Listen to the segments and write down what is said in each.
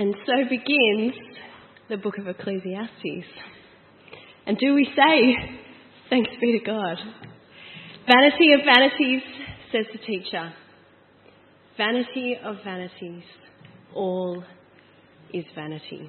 And so begins the book of Ecclesiastes. And do we say, thanks be to God? Vanity of vanities, says the teacher. Vanity of vanities, all is vanity.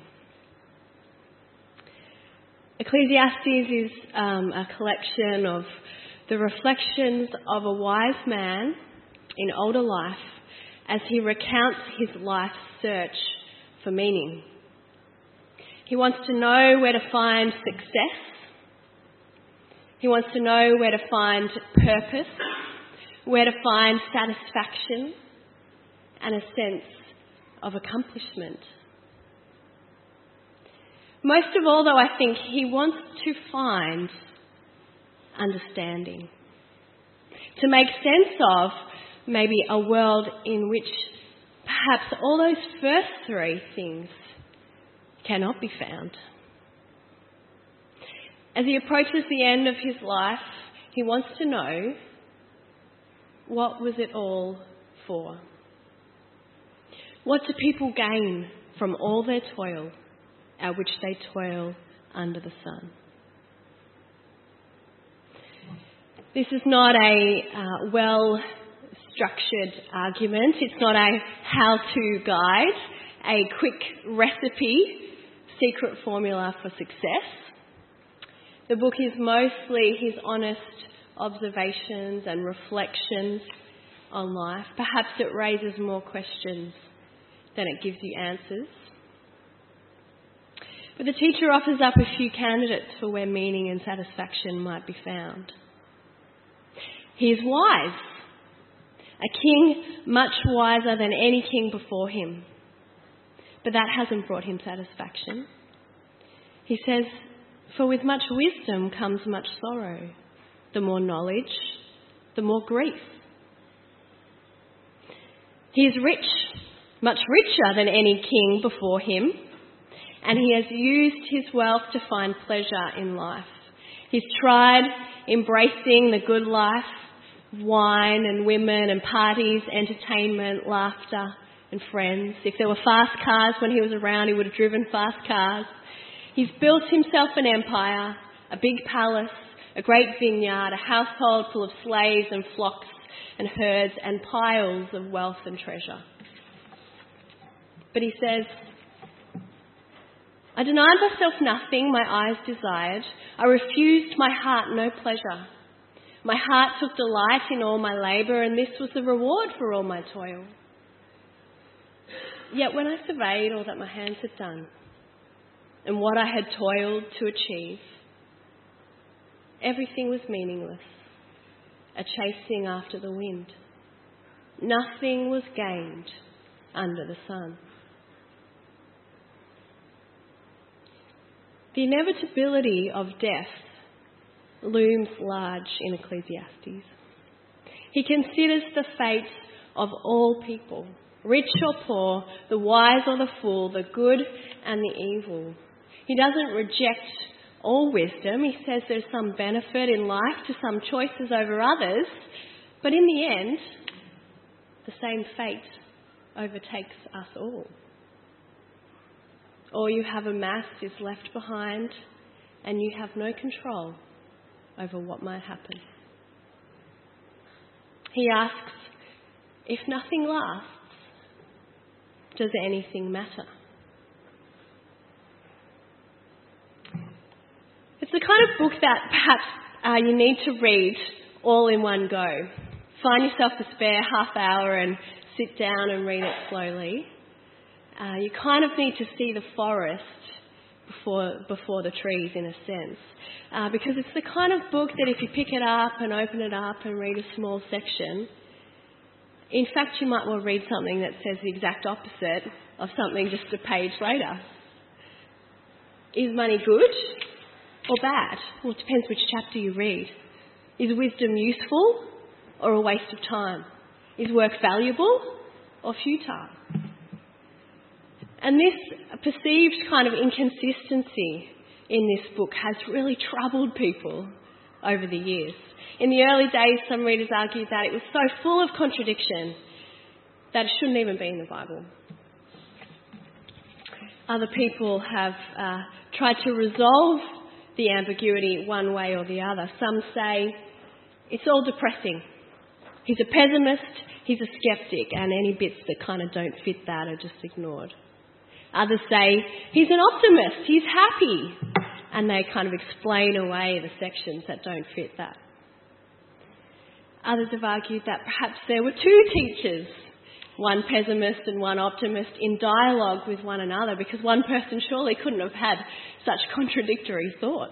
Ecclesiastes is a collection of the reflections of a wise man in older life as he recounts his life's search for meaning. He wants to know where to find success. He wants to know where to find purpose, where to find satisfaction and a sense of accomplishment. Most of all, though, I think he wants to find understanding, to make sense of maybe a world in which perhaps all those first three things cannot be found. As he approaches the end of his life, he wants to know, what was it all for? What do people gain from all their toil at which they toil under the sun? This is not a well-structured argument. It's not a how-to guide, a quick recipe, secret formula for success. The book is mostly his honest observations and reflections on life. Perhaps it raises more questions than it gives you answers. But the teacher offers up a few candidates for where meaning and satisfaction might be found. He is wise, a king much wiser than any king before him. But that hasn't brought him satisfaction. He says, for with much wisdom comes much sorrow. The more knowledge, the more grief. He is rich, much richer than any king before him, and he has used his wealth to find pleasure in life. He's tried embracing the good life, wine and women and parties, entertainment, laughter and friends. If there were fast cars when he was around, he would have driven fast cars. He's built himself an empire, a big palace, a great vineyard, a household full of slaves and flocks and herds and piles of wealth and treasure. But he says, I denied myself nothing my eyes desired. I refused my heart no pleasure. My heart took delight in all my labour, and this was the reward for all my toil. Yet when I surveyed all that my hands had done, and what I had toiled to achieve, everything was meaningless, a chasing after the wind. Nothing was gained under the sun. The inevitability of death looms large in Ecclesiastes. He considers the fate of all people, rich or poor, the wise or the fool, the good and the evil. He doesn't reject all wisdom. He says there's some benefit in life to some choices over others, but in the end, the same fate overtakes us all. All you have amassed is left behind, and you have no control over what might happen. He asks, if nothing lasts, does anything matter? It's the kind of book that perhaps you need to read all in one go. Find yourself a spare half hour and sit down and read it slowly. You kind of need to see the forest before the trees, in a sense. Because it's the kind of book that if you pick it up and open it up and read a small section, in fact you might well read something that says the exact opposite of something just a page later. Is money good or bad? Well, it depends which chapter you read. Is wisdom useful or a waste of time? Is work valuable or futile? And this perceived kind of inconsistency in this book has really troubled people over the years. In the early days, some readers argued that it was so full of contradiction that it shouldn't even be in the Bible. Other people have tried to resolve the ambiguity one way or the other. Some say it's all depressing. He's a pessimist, he's a skeptic, and any bits that kind of don't fit that are just ignored. Others say he's an optimist, he's happy, and they kind of explain away the sections that don't fit that. Others have argued that perhaps there were two teachers, one pessimist and one optimist, in dialogue with one another, because one person surely couldn't have had such contradictory thoughts.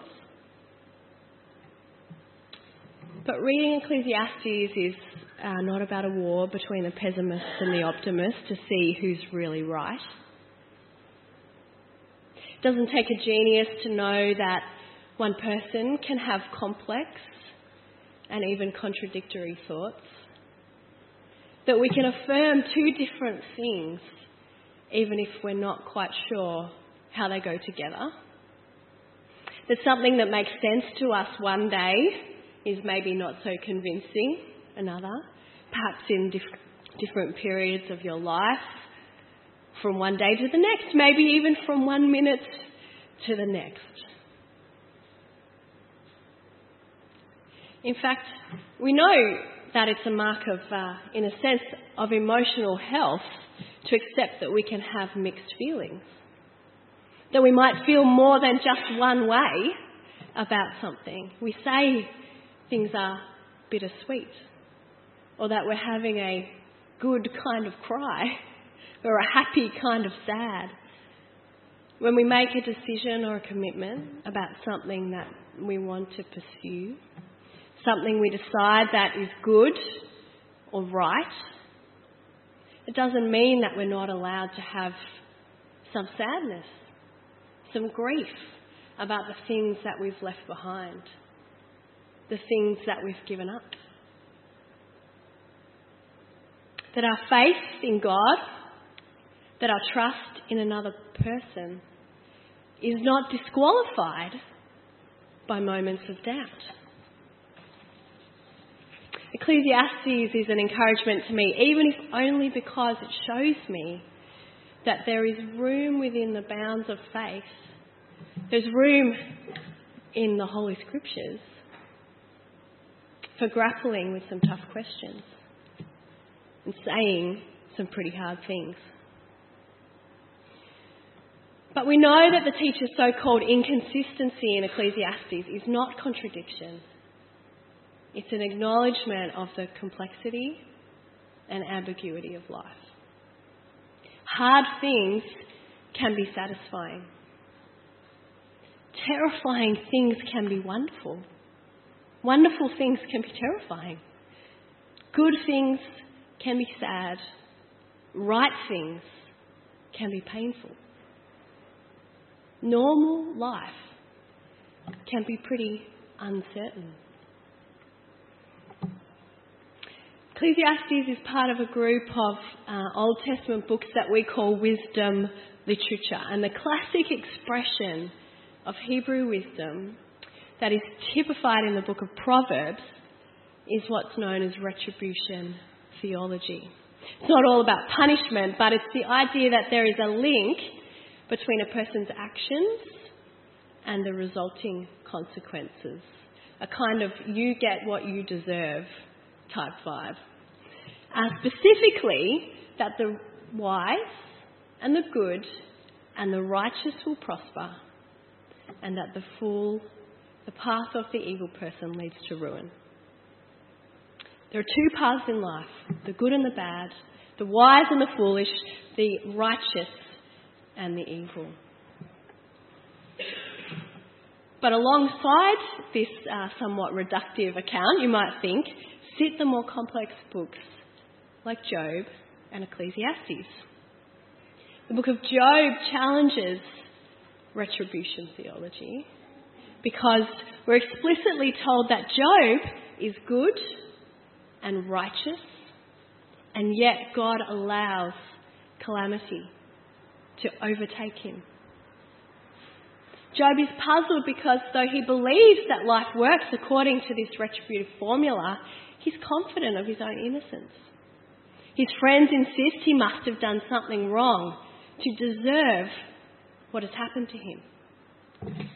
But reading Ecclesiastes is not about a war between the pessimist and the optimist to see who's really right. It doesn't take a genius to know that one person can have complex and even contradictory thoughts. That we can affirm two different things even if we're not quite sure how they go together. That something that makes sense to us one day is maybe not so convincing another, perhaps in different periods of your life, from one day to the next, maybe even from 1 minute to the next. In fact, we know that it's a mark of, in a sense, of emotional health to accept that we can have mixed feelings. That we might feel more than just one way about something. We say things are bittersweet, or that we're having a good kind of cry, or a happy kind of sad. When we make a decision or a commitment about something that we want to pursue, something we decide that is good or right, it doesn't mean that we're not allowed to have some sadness, some grief about the things that we've left behind, the things that we've given up. That our faith in God, that our trust in another person is not disqualified by moments of doubt. Ecclesiastes is an encouragement to me, even if only because it shows me that there is room within the bounds of faith. There's room in the Holy Scriptures for grappling with some tough questions and saying some pretty hard things. But we know that the teacher's so-called inconsistency in Ecclesiastes is not contradiction. It's an acknowledgement of the complexity and ambiguity of life. Hard things can be satisfying. Terrifying things can be wonderful. Wonderful things can be terrifying. Good things can be sad. Right things can be painful. Normal life can be pretty uncertain. Ecclesiastes is part of a group of Old Testament books that we call wisdom literature. And the classic expression of Hebrew wisdom that is typified in the book of Proverbs is what's known as retribution theology. It's not all about punishment, but it's the idea that there is a link between a person's actions and the resulting consequences. A kind of you get what you deserve type vibe. Specifically, that the wise and the good and the righteous will prosper, and that the fool, the path of the evil person, leads to ruin. There are two paths in life, the good and the bad, the wise and the foolish, the righteous and the evil. But alongside this somewhat reductive account, you might think, sit the more complex books like Job and Ecclesiastes. The book of Job challenges retribution theology because we're explicitly told that Job is good and righteous, and yet God allows calamity to overtake him. Job is puzzled because though he believes that life works according to this retributive formula, he's confident of his own innocence. His friends insist he must have done something wrong to deserve what has happened to him.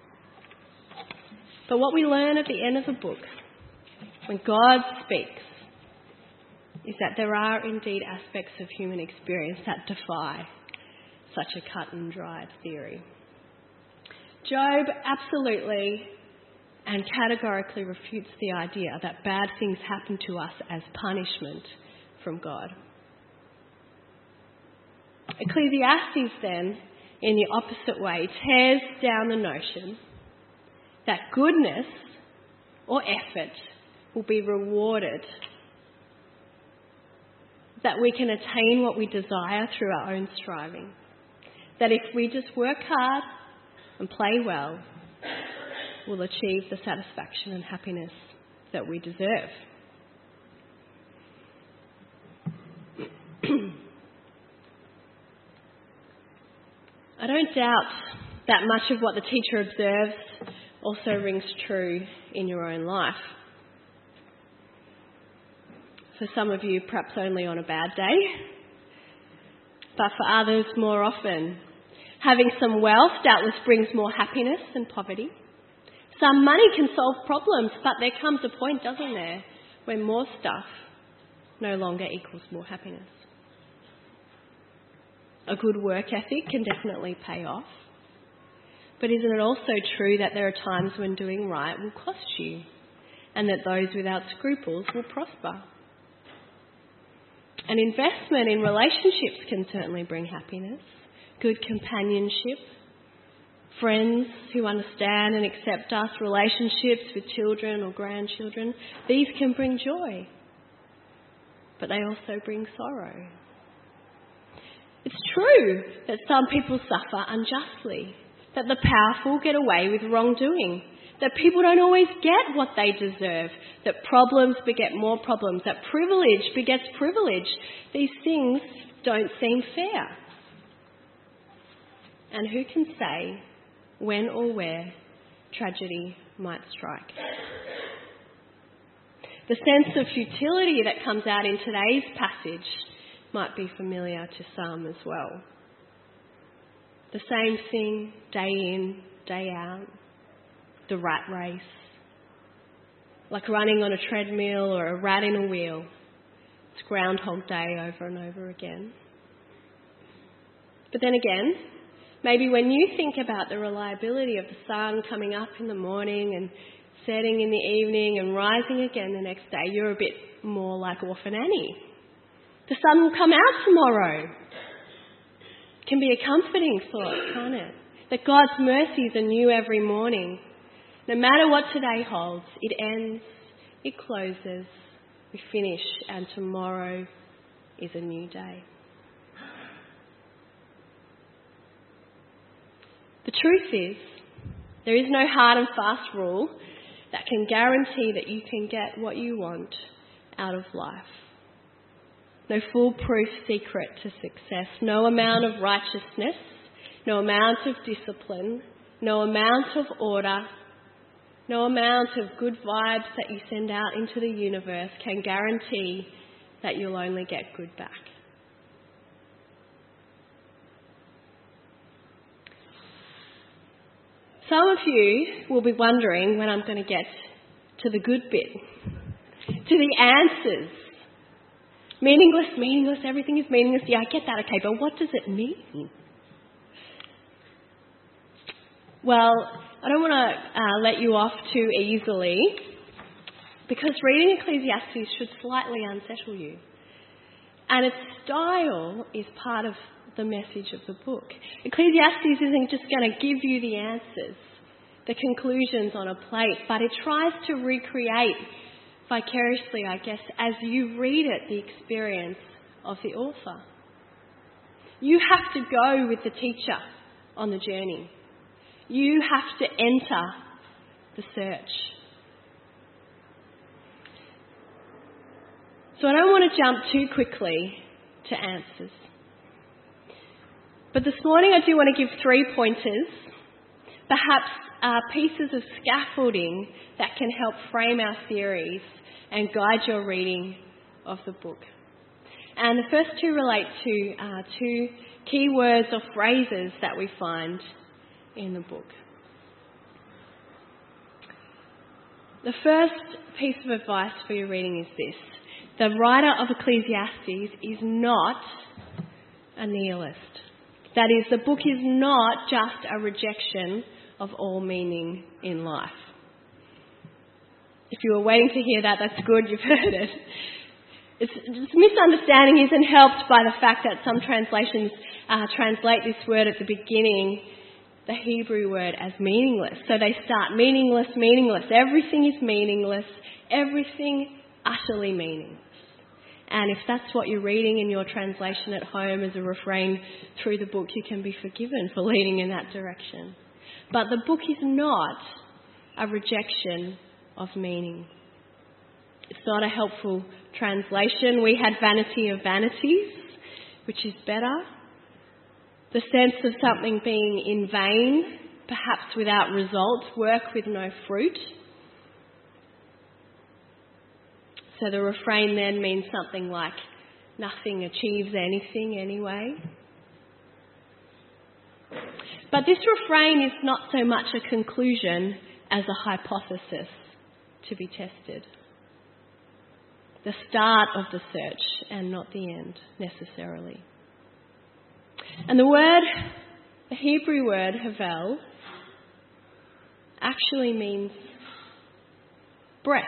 But what we learn at the end of the book, when God speaks, is that there are indeed aspects of human experience that defy such a cut and dried theory. Job absolutely and categorically refutes the idea that bad things happen to us as punishment from God. Ecclesiastes then, in the opposite way, tears down the notion that goodness or effort will be rewarded, that we can attain what we desire through our own striving, that if we just work hard and play well, we'll achieve the satisfaction and happiness that we deserve. I don't doubt that much of what the teacher observes also rings true in your own life. For some of you, perhaps only on a bad day, but for others, more often. Having some wealth doubtless brings more happiness than poverty. Some money can solve problems, but there comes a point, doesn't there, when more stuff no longer equals more happiness. A good work ethic can definitely pay off. But isn't it also true that there are times when doing right will cost you, and that those without scruples will prosper? An investment in relationships can certainly bring happiness, good companionship, friends who understand and accept us, relationships with children or grandchildren. These can bring joy, but they also bring sorrow. It's true that some people suffer unjustly, that the powerful get away with wrongdoing, that people don't always get what they deserve, that problems beget more problems, that privilege begets privilege. These things don't seem fair. And who can say when or where tragedy might strike? The sense of futility that comes out in today's passage might be familiar to some as well. The same thing day in, day out. The rat race. Like running on a treadmill or a rat in a wheel. It's Groundhog Day over and over again. But then again, maybe when you think about the reliability of the sun coming up in the morning and setting in the evening and rising again the next day, you're a bit more like Orphan Annie. The sun will come out tomorrow. It can be a comforting thought, can't it? That God's mercies are new every morning. No matter what today holds, it ends, it closes, we finish, and tomorrow is a new day. The truth is, there is no hard and fast rule that can guarantee that you can get what you want out of life. No foolproof secret to success, no amount of righteousness, no amount of discipline, no amount of order, no amount of good vibes that you send out into the universe can guarantee that you'll only get good back. Some of you will be wondering when I'm going to get to the good bit, to the answers. Meaningless, everything is meaningless. Yeah, I get that, okay, but what does it mean? Well, I don't want to let you off too easily, because reading Ecclesiastes should slightly unsettle you. And its style is part of the message of the book. Ecclesiastes isn't just going to give you the answers, the conclusions on a plate, but it tries to recreate vicariously, I guess, as you read it, the experience of the author. You have to go with the teacher on the journey. You have to enter the search. So I don't want to jump too quickly to answers. But this morning I do want to give 3 pointers, perhaps pieces of scaffolding that can help frame our theories and guide your reading of the book. And the first 2 relate to 2 key words or phrases that we find in the book. The first piece of advice for your reading is this. The writer of Ecclesiastes is not a nihilist. That is, the book is not just a rejection of all meaning in life. If you were waiting to hear that, that's good, you've heard it. This misunderstanding isn't helped by the fact that some translations translate this word at the beginning, the Hebrew word, as meaningless. So they start meaningless, meaningless. Everything is meaningless. Everything utterly meaningless. And if that's what you're reading in your translation at home as a refrain through the book, you can be forgiven for leading in that direction. But the book is not a rejection of meaning. It's not a helpful translation. We had vanity of vanities, which is better. The sense of something being in vain, perhaps without result, work with no fruit. So the refrain then means something like, nothing achieves anything anyway. But this refrain is not so much a conclusion as a hypothesis to be tested. The start of the search and not the end, necessarily. And the Hebrew word, havel, actually means breath.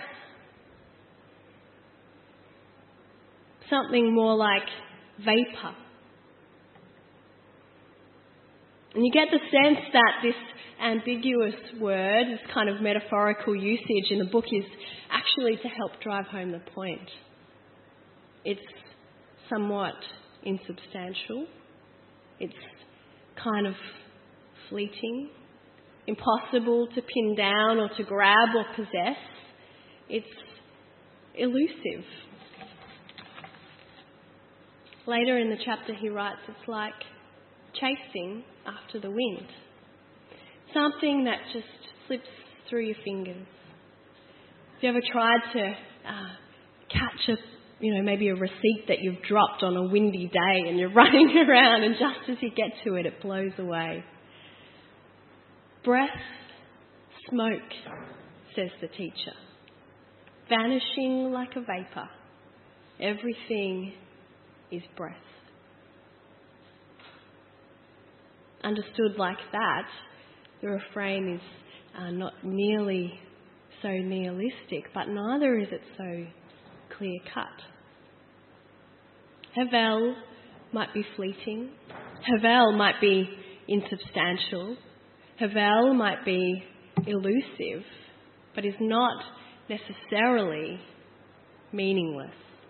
Something more like vapour. And you get the sense that this ambiguous word, this kind of metaphorical usage in the book is actually to help drive home the point. It's somewhat insubstantial. It's kind of fleeting, impossible to pin down or to grab or possess. It's elusive. Later in the chapter he writes, it's like chasing after the wind. Something that just slips through your fingers. Have you ever tried to catch maybe a receipt that you've dropped on a windy day and you're running around and just as you get to it, it blows away? Breath, smoke, says the teacher. Vanishing like a vapour. Everything is breath. Understood like that, the refrain is not nearly so nihilistic, but neither is it so clear-cut. Havel might be fleeting. Havel might be insubstantial. Havel might be elusive, but is not necessarily meaningless.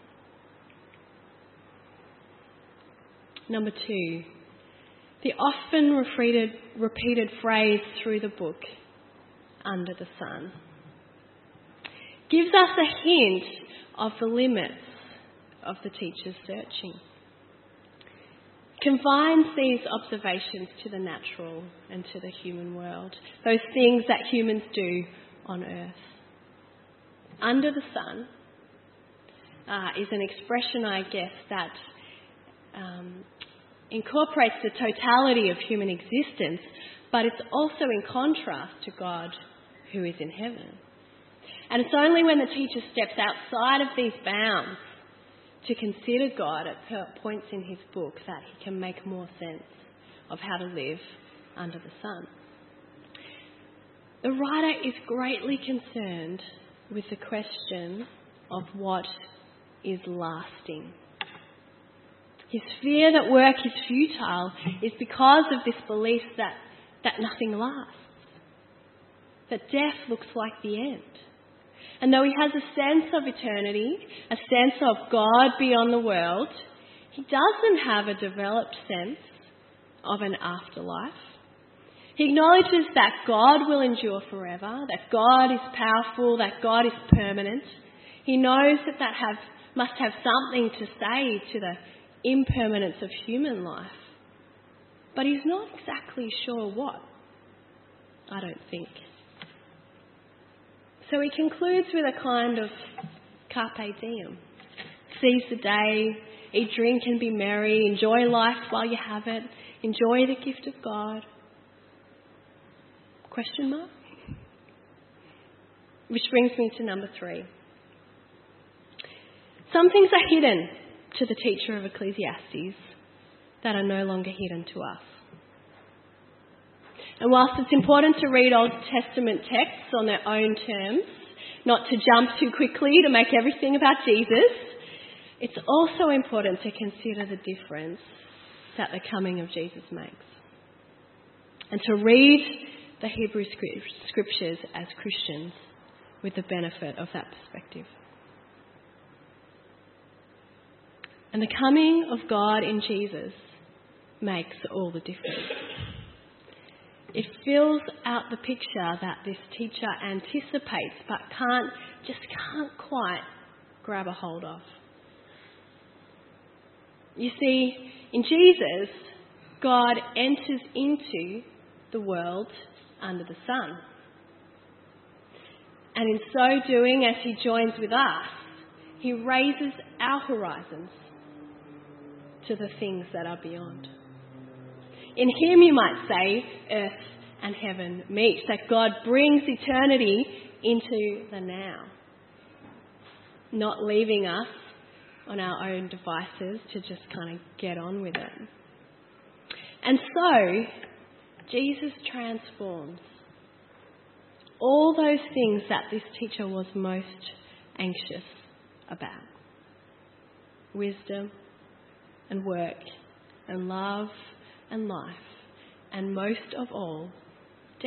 Number 2, the often repeated phrase through the book, under the sun, gives us a hint of the limits of the teacher's searching. Confines these observations to the natural and to the human world, those things that humans do on earth. Under the sun is an expression, I guess, that incorporates the totality of human existence, but it's also in contrast to God who is in heaven. And it's only when the teacher steps outside of these bounds to consider God at points in his book that he can make more sense of how to live under the sun. The writer is greatly concerned with the question of what is lasting. His fear that work is futile is because of this belief that nothing lasts, that death looks like the end. And though he has a sense of eternity, a sense of God beyond the world, he doesn't have a developed sense of an afterlife. He acknowledges that God will endure forever, that God is powerful, that God is permanent. He knows that must have something to say to the impermanence of human life. But he's not exactly sure what, I don't think. So he concludes with a kind of carpe diem. Seize the day, eat, drink and be merry. Enjoy life while you have it. Enjoy the gift of God. Question mark? Which brings me to number 3. Some things are hidden to the teacher of Ecclesiastes that are no longer hidden to us. And whilst it's important to read Old Testament texts on their own terms, not to jump too quickly to make everything about Jesus, it's also important to consider the difference that the coming of Jesus makes. And to read the Hebrew Scriptures as Christians with the benefit of that perspective. And the coming of God in Jesus makes all the difference. It fills out the picture that this teacher anticipates but can't quite grab a hold of. You see, in Jesus, God enters into the world under the sun. And in so doing, as he joins with us, he raises our horizons to the things that are beyond. In him, you might say, earth and heaven meet, that God brings eternity into the now, not leaving us on our own devices to just kind of get on with it. And so, Jesus transforms all those things that this teacher was most anxious about. Wisdom and work and love and life, and most of all, death.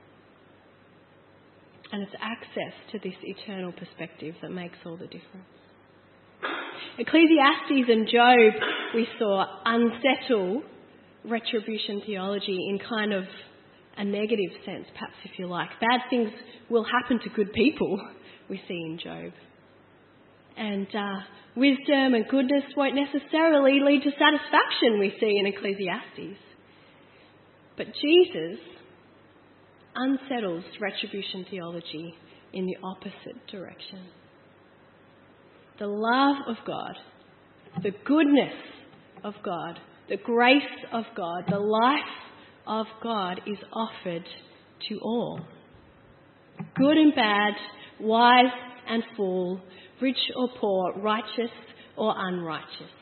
And it's access to this eternal perspective that makes all the difference. Ecclesiastes and Job, we saw, unsettle retribution theology in kind of a negative sense, perhaps, if you like. Bad things will happen to good people, we see in Job. And wisdom and goodness won't necessarily lead to satisfaction, we see in Ecclesiastes. But Jesus unsettles retribution theology in the opposite direction. The love of God, the goodness of God, the grace of God, the life of God is offered to all. Good and bad, wise and fool, rich or poor, righteous or unrighteous.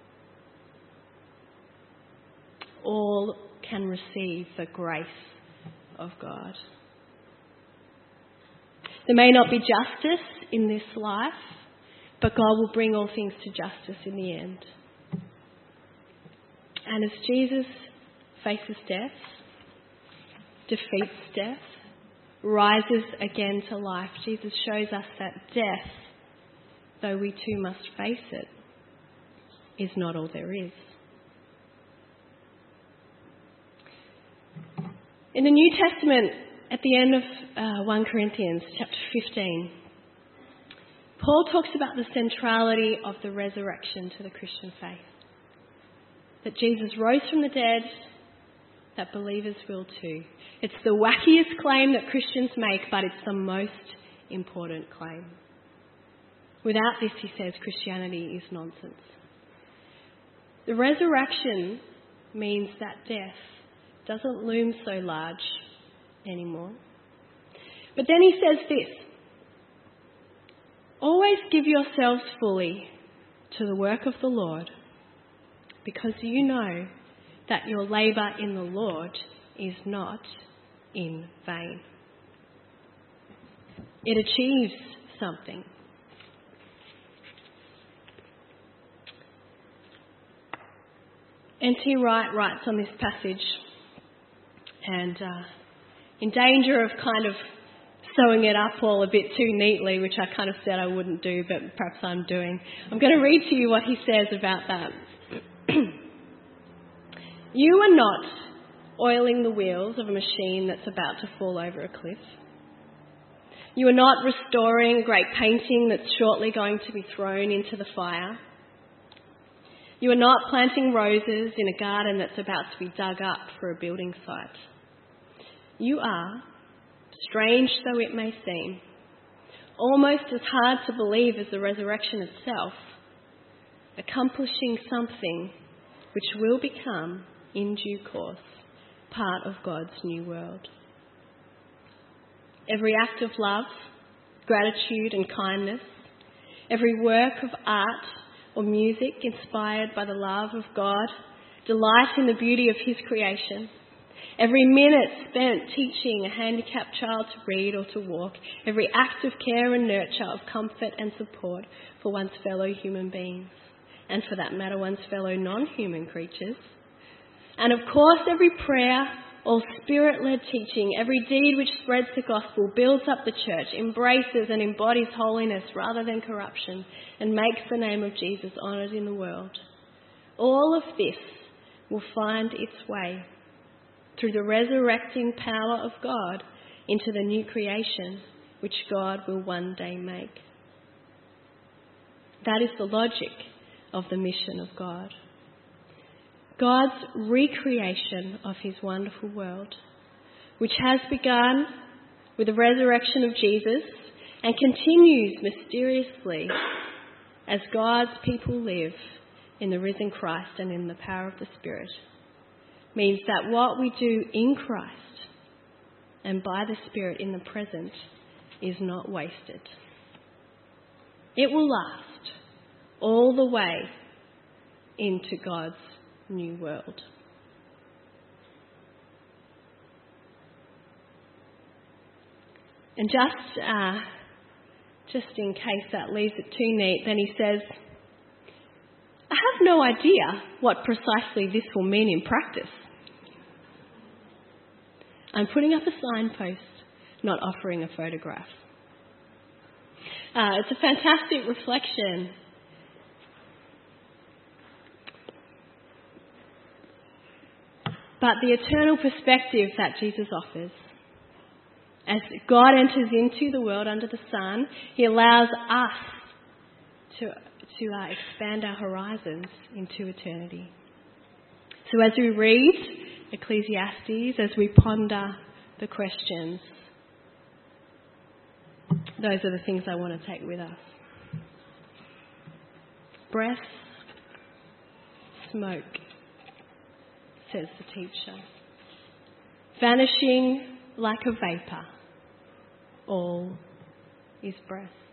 All can receive the grace of God. There may not be justice in this life, but God will bring all things to justice in the end. And as Jesus faces death, defeats death, rises again to life, Jesus shows us that death, though we too must face it, is not all there is. In the New Testament, at the end of 1 Corinthians chapter 15, Paul talks about the centrality of the resurrection to the Christian faith. That Jesus rose from the dead, that believers will too. It's the wackiest claim that Christians make, but it's the most important claim. Without this, he says, Christianity is nonsense. The resurrection means that death doesn't loom so large anymore. But then he says this: always give yourselves fully to the work of the Lord, because you know that your labour in the Lord is not in vain. It achieves something. N.T. Wright writes on this passage, and in danger of kind of sewing it up all a bit too neatly, which I kind of said I wouldn't do, but perhaps I'm doing. I'm going to read to you what he says about that. You are not oiling the wheels of a machine that's about to fall over a cliff. You are not restoring a great painting that's shortly going to be thrown into the fire. You are not planting roses in a garden that's about to be dug up for a building site. You are, strange though it may seem, almost as hard to believe as the resurrection itself, accomplishing something which will become, in due course, part of God's new world. Every act of love, gratitude and kindness, every work of art or music inspired by the love of God, delight in the beauty of His creation, every minute spent teaching a handicapped child to read or to walk, every act of care and nurture, of comfort and support for one's fellow human beings, and for that matter, one's fellow non-human creatures. And of course, every prayer or spirit-led teaching, every deed which spreads the gospel, builds up the church, embraces and embodies holiness rather than corruption, and makes the name of Jesus honoured in the world. All of this will find its way through the resurrecting power of God into the new creation which God will one day make. That is the logic of the mission of God. God's recreation of His wonderful world, which has begun with the resurrection of Jesus and continues mysteriously as God's people live in the risen Christ and in the power of the Spirit, means that what we do in Christ and by the Spirit in the present is not wasted. It will last all the way into God's new world. And just in case that leaves it too neat, then he says, I have no idea what precisely this will mean in practice. I'm putting up a signpost, not offering a photograph. It's a fantastic reflection. But the eternal perspective that Jesus offers, as God enters into the world under the sun, He allows us to expand our horizons into eternity. So as we read Ecclesiastes, as we ponder the questions, those are the things I want to take with us. Breath, smoke, says the teacher. Vanishing like a vapour, all is breath.